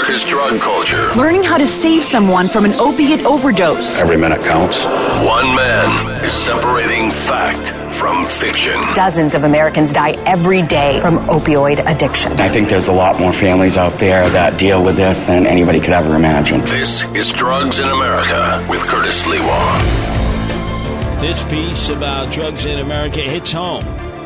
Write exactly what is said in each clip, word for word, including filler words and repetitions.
America's drug culture. Learning how to save someone from an opiate overdose. Every minute counts. One man is separating fact from fiction. Dozens of Americans die every day from opioid addiction. I think there's a lot more families out there that deal with this than anybody could ever imagine. This is Drugs in America with Curtis Lewa. This piece about drugs in America hits home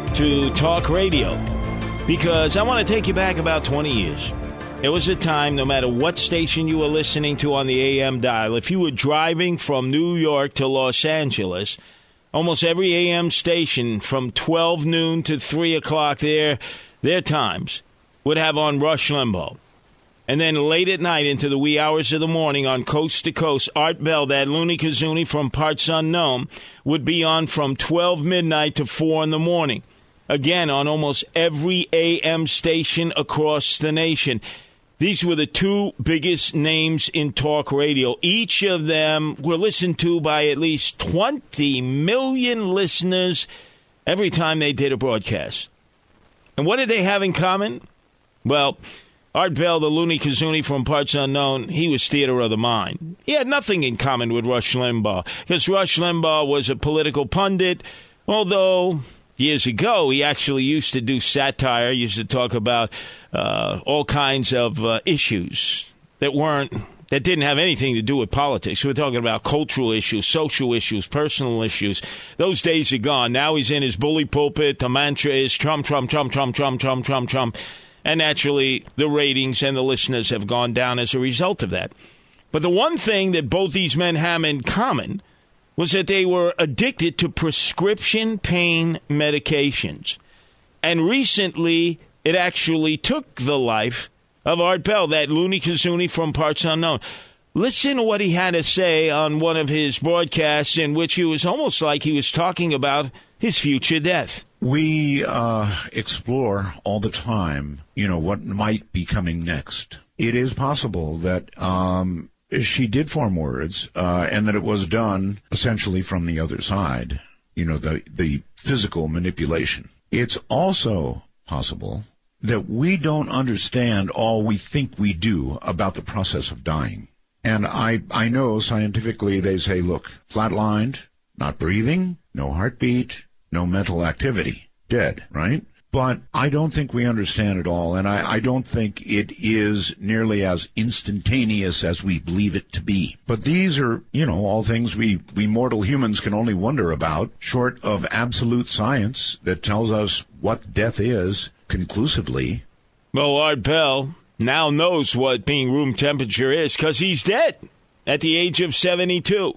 to talk radio because I want to take you back about twenty years. There was a time, no matter what station you were listening to on the A M dial, if you were driving from New York to Los Angeles, almost every A M station from twelve noon to three o'clock their, their times would have on Rush Limbaugh. And then late at night into the wee hours of the morning on Coast to Coast, Art Bell, that loony kazoonie from Parts Unknown, would be on from twelve midnight to four in the morning. Again, on almost every A M station across the nation. These were the two biggest names in talk radio. Each of them were listened to by at least twenty million listeners every time they did a broadcast. And what did they have in common? Well, Art Bell, the loony kazoonie from Parts Unknown, he was theater of the mind. He had nothing in common with Rush Limbaugh, because Rush Limbaugh was a political pundit, although years ago he actually used to do satire, used to talk about uh, all kinds of uh, issues that weren't, that didn't have anything to do with politics. We're talking about cultural issues, social issues, personal issues. Those days are gone. Now he's in his bully pulpit. The mantra is Trump, Trump, Trump, Trump, Trump, Trump, Trump, Trump. And naturally, the ratings and the listeners have gone down as a result of that. But the one thing that both these men have in common was that they were addicted to prescription pain medications. And recently, it actually took the life of Art Bell, that loony kazoonie from Parts Unknown. Listen to what he had to say on one of his broadcasts in which it was almost like he was talking about his future death. We uh, explore all the time, you know, what might be coming next. It is possible that um, she did form words uh, and that it was done essentially from the other side, you know, the, the physical manipulation. It's also possible that we don't understand all we think we do about the process of dying. And I, I know scientifically they say, look, flatlined, not breathing, no heartbeat, no mental activity, dead, right? But I don't think we understand it all, and I, I don't think it is nearly as instantaneous as we believe it to be. But these are, you know, all things we, we mortal humans can only wonder about, short of absolute science that tells us what death is conclusively. Well, Art Bell now knows what being room temperature is because he's dead at the age of seventy-two.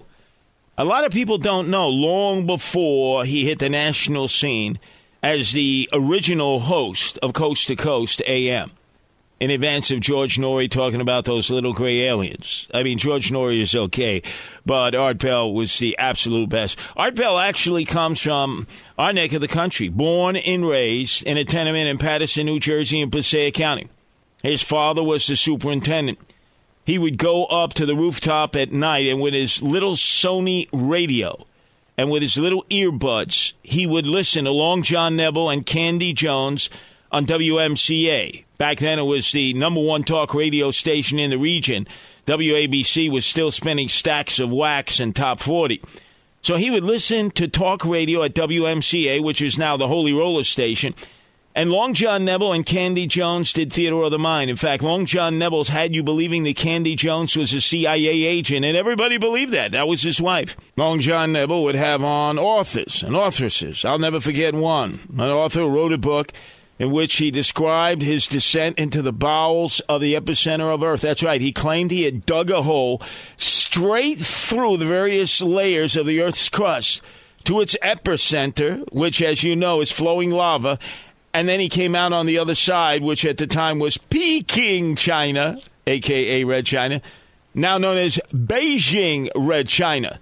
A lot of people don't know, long before he hit the national scene as the original host of Coast to Coast A M, in advance of George Norrie talking about those little gray aliens. I mean, George Norrie is okay, but Art Bell was the absolute best. Art Bell actually comes from our neck of the country, born and raised in a tenement in Paterson, New Jersey, in Passaic County. His father was the superintendent. He would go up to the rooftop at night, and with his little Sony radio and with his little earbuds, he would listen to Long John Nebel and Candy Jones on W M C A. Back then, it was the number one talk radio station in the region. W A B C was still spinning stacks of wax and top forty. So he would listen to talk radio at W M C A, which is now the Holy Roller Station. And Long John Nebel and Candy Jones did theater of the mind. In fact, Long John Nebel's had you believing that Candy Jones was a C I A agent, and everybody believed that. That was his wife. Long John Nebel would have on authors and authoresses. I'll never forget one. An author wrote a book in which he described his descent into the bowels of the epicenter of Earth. That's right. He claimed he had dug a hole straight through the various layers of the Earth's crust to its epicenter, which, as you know, is flowing lava. And then he came out on the other side, which at the time was Peking, China, a k a. Red China, now known as Beijing, Red China.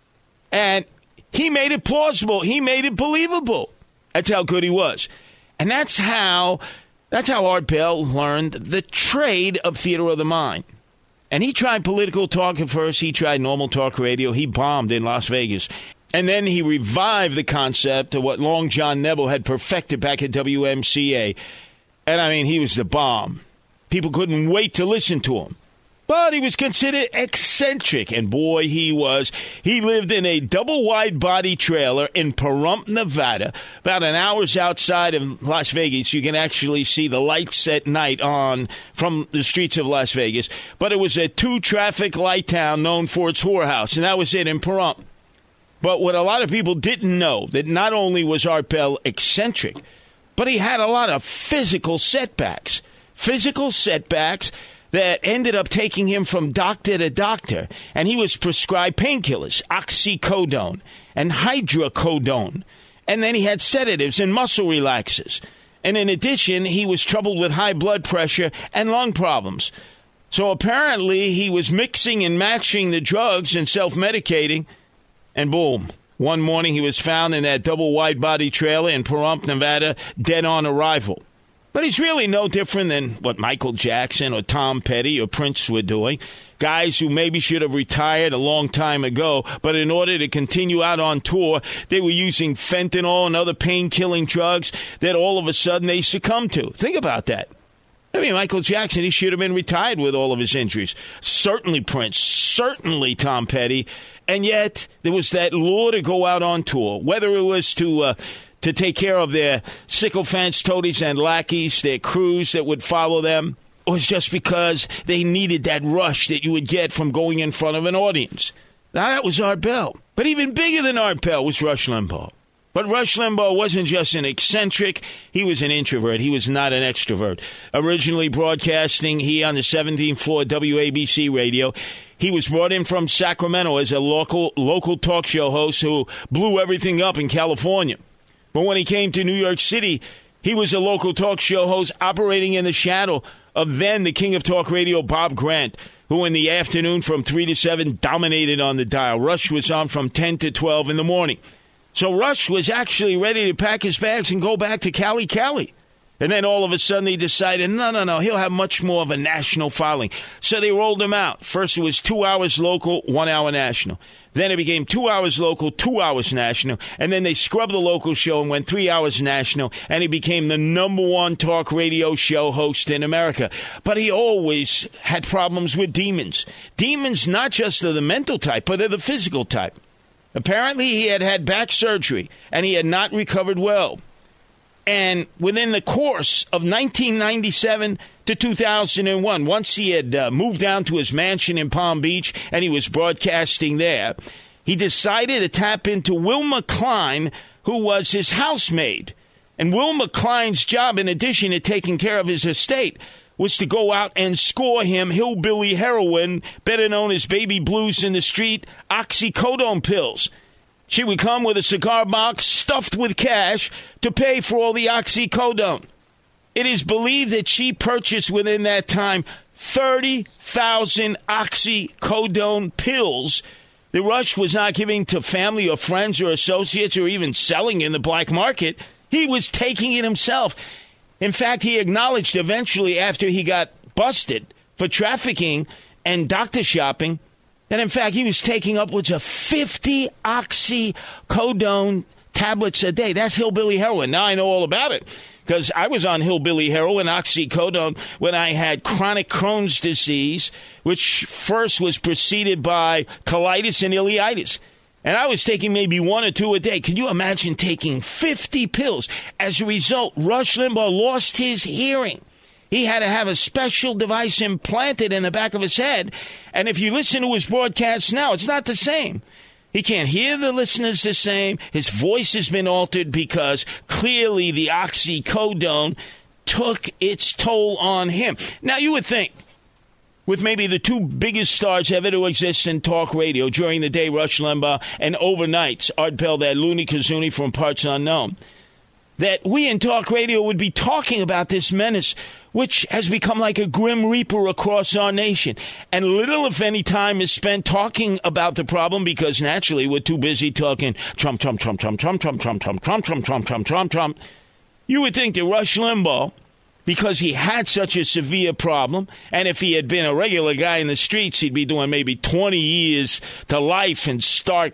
And he made it plausible. He made it believable. That's how good he was. And that's how that's how Art Bell learned the trade of theater of the mind. And he tried political talk at first. He tried normal talk radio. He bombed in Las Vegas. And then he revived the concept of what Long John Nebel had perfected back at W M C A. And, I mean, he was the bomb. People couldn't wait to listen to him. But he was considered eccentric, and boy, he was. He lived in a double-wide body trailer in Pahrump, Nevada, about an hour's outside of Las Vegas. You can actually see the lights at night on from the streets of Las Vegas. But it was a two-traffic light town known for its whorehouse, and that was it in Pahrump. But what a lot of people didn't know, that not only was Art Bell eccentric, but he had a lot of physical setbacks. Physical setbacks that ended up taking him from doctor to doctor, and he was prescribed painkillers, oxycodone and hydrocodone, and then he had sedatives and muscle relaxers. And in addition, he was troubled with high blood pressure and lung problems. So apparently he was mixing and matching the drugs and self-medicating, and boom, one morning he was found in that double-wide body trailer in Pahrump, Nevada, dead on arrival. But he's really no different than what Michael Jackson or Tom Petty or Prince were doing. Guys who maybe should have retired a long time ago, but in order to continue out on tour, they were using fentanyl and other pain-killing drugs that all of a sudden they succumbed to. Think about that. I mean, Michael Jackson, he should have been retired with all of his injuries. Certainly Prince, certainly Tom Petty. And yet there was that lure to go out on tour, whether it was to Uh, to take care of their sycophants, toadies, and lackeys, their crews that would follow them, or it's just because they needed that rush that you would get from going in front of an audience. Now, that was Art Bell. But even bigger than Art Bell was Rush Limbaugh. But Rush Limbaugh wasn't just an eccentric. He was an introvert. He was not an extrovert. Originally broadcasting here on the seventeenth floor W A B C radio, he was brought in from Sacramento as a local local talk show host who blew everything up in California. But when he came to New York City, he was a local talk show host operating in the shadow of then the king of talk radio, Bob Grant, who in the afternoon from three to seven dominated on the dial. Rush was on from ten to twelve in the morning. So Rush was actually ready to pack his bags and go back to Cali Cali. And then all of a sudden they decided, no, no, no, he'll have much more of a national following. So they rolled him out. First it was two hours local, one hour national. Then it became two hours local, two hours national. And then they scrubbed the local show and went three hours national. And he became the number one talk radio show host in America. But he always had problems with demons. Demons not just of the mental type, but of the physical type. Apparently he had had back surgery and he had not recovered well. And within the course of nineteen ninety-seven to two thousand one, once he had uh, moved down to his mansion in Palm Beach and he was broadcasting there, he decided to tap into Wilma Klein, who was his housemaid. And Wilma Klein's job, in addition to taking care of his estate, was to go out and score him hillbilly heroin, better known as baby blues in the street, oxycodone pills. She would come with a cigar box stuffed with cash to pay for all the oxycodone. It is believed that she purchased within that time thirty thousand oxycodone pills. The Rush was not giving to family or friends or associates or even selling in the black market. He was taking it himself. In fact, he acknowledged eventually after he got busted for trafficking and doctor shopping that, in fact, he was taking upwards of fifty oxycodone tablets a day. That's hillbilly heroin. Now I know all about it because I was on hillbilly heroin, oxycodone, when I had chronic Crohn's disease, which first was preceded by colitis and ileitis. And I was taking maybe one or two a day. Can you imagine taking fifty pills? As a result, Rush Limbaugh lost his hearing. He had to have a special device implanted in the back of his head. And if you listen to his broadcasts now, it's not the same. He can't hear the listeners the same. His voice has been altered because clearly the oxycodone took its toll on him. Now, you would think, with maybe the two biggest stars ever to exist in talk radio during the day, Rush Limbaugh, and overnights, Art Bell, that loony kazoonie from parts unknown, that we in talk radio would be talking about this menace, which has become like a grim reaper across our nation. And little, if any, time is spent talking about the problem because naturally we're too busy talking Trump, Trump, Trump, Trump, Trump, Trump, Trump, Trump, Trump, Trump, Trump, Trump, Trump, Trump. You would think that Rush Limbaugh, because he had such a severe problem, and if he had been a regular guy in the streets, he'd be doing maybe twenty years to life in stark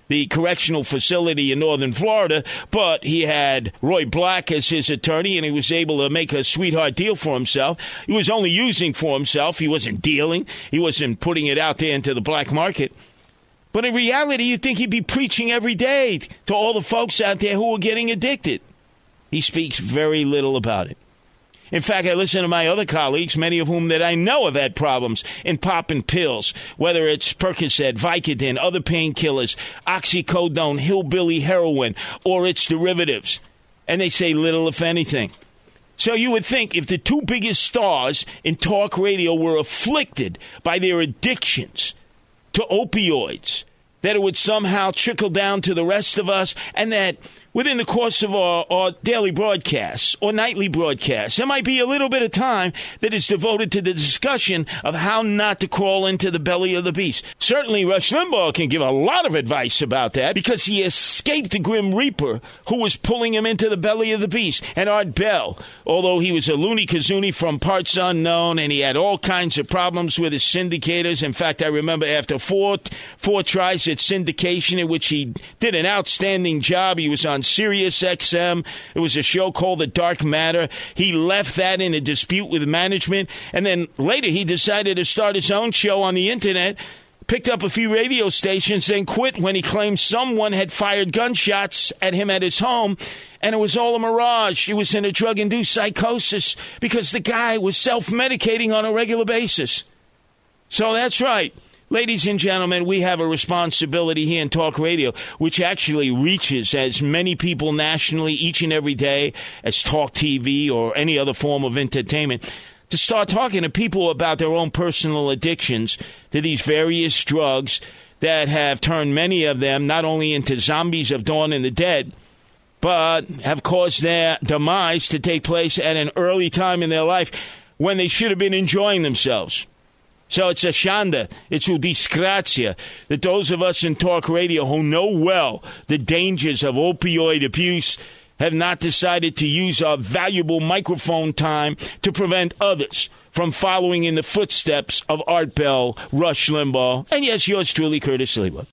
the correctional facility in northern Florida, but he had Roy Black as his attorney, and he was able to make a sweetheart deal for himself. He was only using for himself. He wasn't dealing. He wasn't putting it out there into the black market. But in reality, you'd think he'd be preaching every day to all the folks out there who are getting addicted. He speaks very little about it. In fact, I listen to my other colleagues, many of whom that I know have had problems in popping pills, whether it's Percocet, Vicodin, other painkillers, oxycodone, hillbilly heroin, or its derivatives. And they say little, if anything. So you would think if the two biggest stars in talk radio were afflicted by their addictions to opioids, that it would somehow trickle down to the rest of us, and that within the course of our, our daily broadcasts or nightly broadcasts, there might be a little bit of time that is devoted to the discussion of how not to crawl into the belly of the beast. Certainly, Rush Limbaugh can give a lot of advice about that because he escaped the Grim Reaper who was pulling him into the belly of the beast. And Art Bell, although he was a loony-kazoonie from parts unknown and he had all kinds of problems with his syndicators. In fact, I remember after four, four tries at syndication in which he did an outstanding job, he was on Sirius X M. It was a show called The Dark Matter. He left that in a dispute with management, and then later he decided to start his own show on the internet, picked up a few radio stations, then quit when he claimed someone had fired gunshots at him at his home, and it was all a mirage. He was in a drug-induced psychosis because the guy was self-medicating on a regular basis. So that's right. Ladies and gentlemen, we have a responsibility here in talk radio, which actually reaches as many people nationally each and every day as talk T V or any other form of entertainment, to start talking to people about their own personal addictions to these various drugs that have turned many of them not only into zombies of Dawn of the Dead, but have caused their demise to take place at an early time in their life when they should have been enjoying themselves. So it's a shanda, it's a disgrazia that those of us in talk radio who know well the dangers of opioid abuse have not decided to use our valuable microphone time to prevent others from following in the footsteps of Art Bell, Rush Limbaugh, and yes, yours truly, Curtis Sliwa.